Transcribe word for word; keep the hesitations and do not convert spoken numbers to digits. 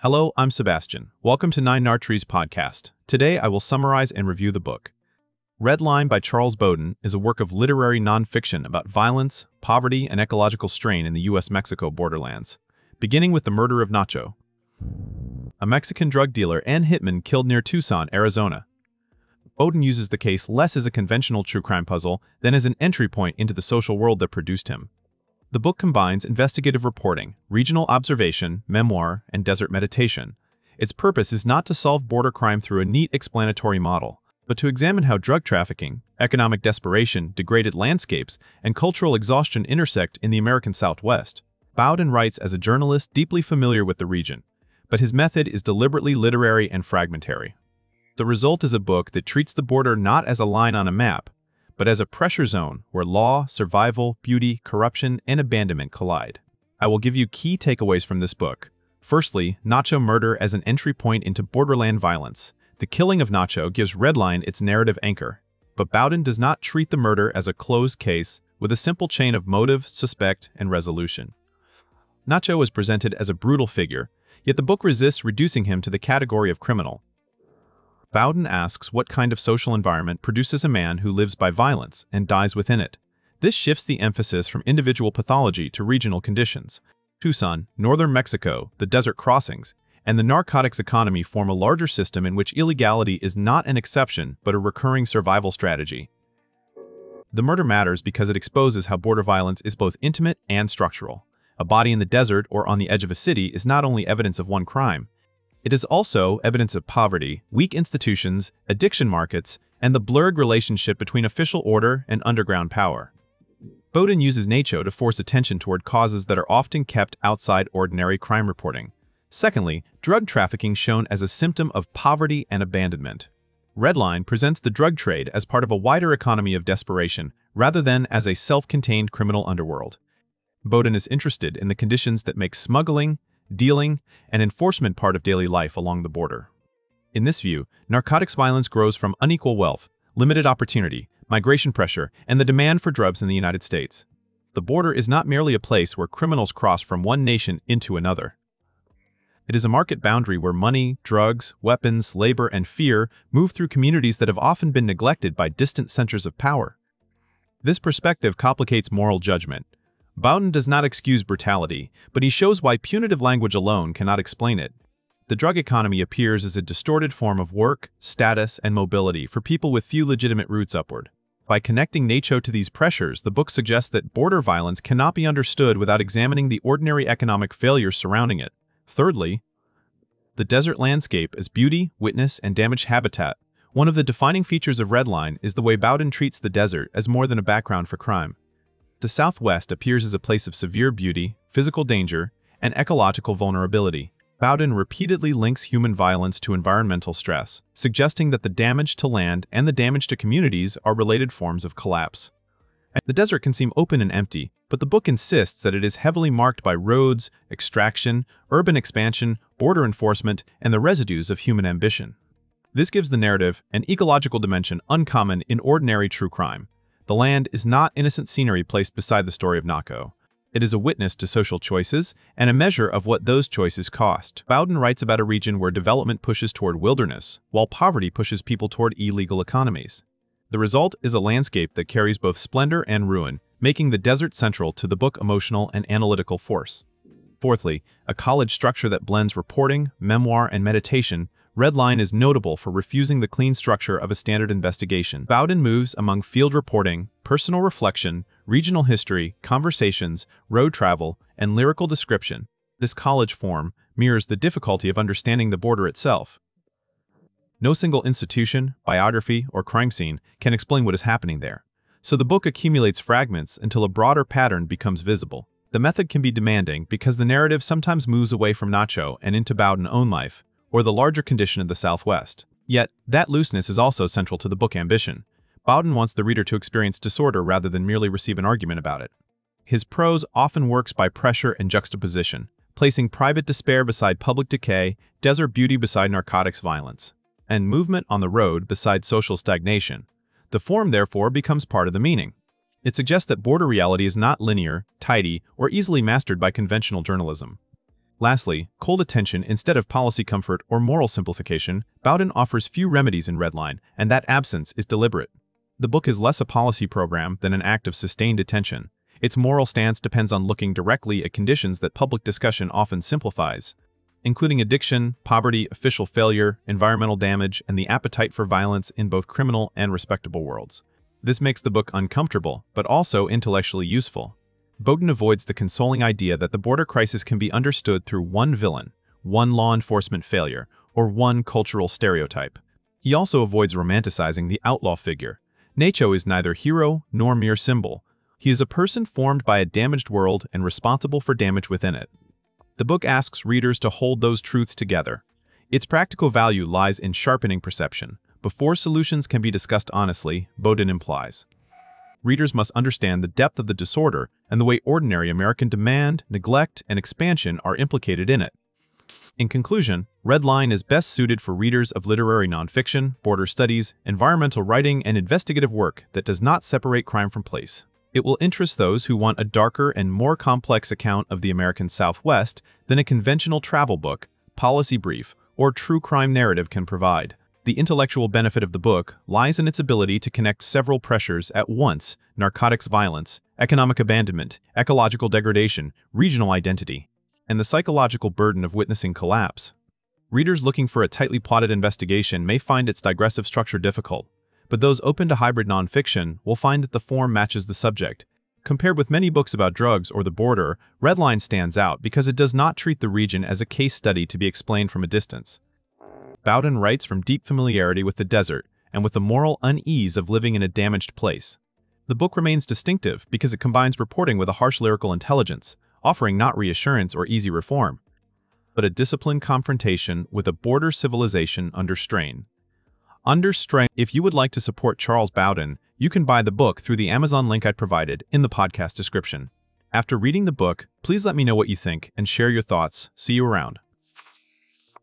Hello, I'm Sebastian. Welcome to Nine Nartrees podcast. Today I will summarize and review the book. Red Line by Charles Bowden is a work of literary nonfiction about violence, poverty, and ecological strain in the U S Mexico borderlands, beginning with the murder of Nacho, a Mexican drug dealer and hitman killed near Tucson, Arizona. Bowden uses the case less as a conventional true crime puzzle than as an entry point into the social world that produced him. The book combines investigative reporting, regional observation, memoir, and desert meditation. Its purpose is not to solve border crime through a neat explanatory model, but to examine how drug trafficking, economic desperation, degraded landscapes, and cultural exhaustion intersect in the American Southwest. Bowden writes as a journalist deeply familiar with the region, but his method is deliberately literary and fragmentary. The result is a book that treats the border not as a line on a map, but as a pressure zone where law, survival, beauty, corruption, and abandonment collide. I will give you key takeaways from this book. Firstly, Nacho murder as an entry point into borderland violence. The killing of Nacho gives Red Line its narrative anchor, but Bowden does not treat the murder as a closed case with a simple chain of motive, suspect, and resolution. Nacho is presented as a brutal figure, yet the book resists reducing him to the category of criminal. Bowden asks what kind of social environment produces a man who lives by violence and dies within it. This shifts the emphasis from individual pathology to regional conditions. Tucson, northern Mexico, the desert crossings, and the narcotics economy form a larger system in which illegality is not an exception but a recurring survival strategy. The murder matters because it exposes how border violence is both intimate and structural. A body in the desert or on the edge of a city is not only evidence of one crime, it is also evidence of poverty, weak institutions, addiction markets, and the blurred relationship between official order and underground power. Bowden uses Nacho to force attention toward causes that are often kept outside ordinary crime reporting. Secondly, drug trafficking shown as a symptom of poverty and abandonment. Red Line presents the drug trade as part of a wider economy of desperation, rather than as a self-contained criminal underworld. Bowden is interested in the conditions that make smuggling, dealing, and enforcement part of daily life along the border. In this view, narcotics violence grows from unequal wealth, limited opportunity, migration pressure, and the demand for drugs in the United States. The border is not merely a place where criminals cross from one nation into another. It is a market boundary where money, drugs, weapons, labor, and fear move through communities that have often been neglected by distant centers of power. This perspective complicates moral judgment. Bowden does not excuse brutality, but he shows why punitive language alone cannot explain it. The drug economy appears as a distorted form of work, status, and mobility for people with few legitimate routes upward. By connecting Nacho to these pressures, the book suggests that border violence cannot be understood without examining the ordinary economic failures surrounding it. Thirdly, the desert landscape as beauty, witness, and damaged habitat. One of the defining features of Red Line is the way Bowden treats the desert as more than a background for crime. The Southwest appears as a place of severe beauty, physical danger, and ecological vulnerability. Bowden repeatedly links human violence to environmental stress, suggesting that the damage to land and the damage to communities are related forms of collapse. The desert can seem open and empty, but the book insists that it is heavily marked by roads, extraction, urban expansion, border enforcement, and the residues of human ambition. This gives the narrative an ecological dimension uncommon in ordinary true crime. The land is not innocent scenery placed beside the story of Nacho. It is a witness to social choices and a measure of what those choices cost. Bowden writes about a region where development pushes toward wilderness, while poverty pushes people toward illegal economies. The result is a landscape that carries both splendor and ruin, making the desert central to the book's emotional and analytical force. Fourthly, a college structure that blends reporting, memoir, and meditation. Red Line is notable for refusing the clean structure of a standard investigation. Bowden moves among field reporting, personal reflection, regional history, conversations, road travel, and lyrical description. This college form mirrors the difficulty of understanding the border itself. No single institution, biography, or crime scene can explain what is happening there, so the book accumulates fragments until a broader pattern becomes visible. The method can be demanding because the narrative sometimes moves away from Nacho and into Bowden's own life, or the larger condition of the Southwest. Yet, that looseness is also central to the book's ambition. Bowden wants the reader to experience disorder rather than merely receive an argument about it. His prose often works by pressure and juxtaposition, placing private despair beside public decay, desert beauty beside narcotics violence, and movement on the road beside social stagnation. The form, therefore, becomes part of the meaning. It suggests that border reality is not linear, tidy, or easily mastered by conventional journalism. Lastly, cold attention instead of policy comfort or moral simplification, Bowden offers few remedies in Redline, and that absence is deliberate. The book is less a policy program than an act of sustained attention. Its moral stance depends on looking directly at conditions that public discussion often simplifies, including addiction, poverty, official failure, environmental damage, and the appetite for violence in both criminal and respectable worlds. This makes the book uncomfortable, but also intellectually useful. Bowden avoids the consoling idea that the border crisis can be understood through one villain, one law enforcement failure, or one cultural stereotype. He also avoids romanticizing the outlaw figure. Nacho is neither hero nor mere symbol. He is a person formed by a damaged world and responsible for damage within it. The book asks readers to hold those truths together. Its practical value lies in sharpening perception. Before solutions can be discussed honestly, Bowden implies, readers must understand the depth of the disorder and the way ordinary American demand, neglect, and expansion are implicated in it. In conclusion, Redline is best suited for readers of literary nonfiction, border studies, environmental writing, and investigative work that does not separate crime from place. It will interest those who want a darker and more complex account of the American Southwest than a conventional travel book, policy brief, or true crime narrative can provide. The intellectual benefit of the book lies in its ability to connect several pressures at once: narcotics violence, economic abandonment, ecological degradation, regional identity, and the psychological burden of witnessing collapse. Readers looking for a tightly plotted investigation may find its digressive structure difficult, but those open to hybrid nonfiction will find that the form matches the subject. Compared with many books about drugs or the border, Redline stands out because it does not treat the region as a case study to be explained from a distance. Bowden writes from deep familiarity with the desert and with the moral unease of living in a damaged place. The book remains distinctive because it combines reporting with a harsh lyrical intelligence, offering not reassurance or easy reform, but a disciplined confrontation with a border civilization under strain. Under strain. If you would like to support Charles Bowden, you can buy the book through the Amazon link I provided in the podcast description. After reading the book, please let me know what you think and share your thoughts. See you around.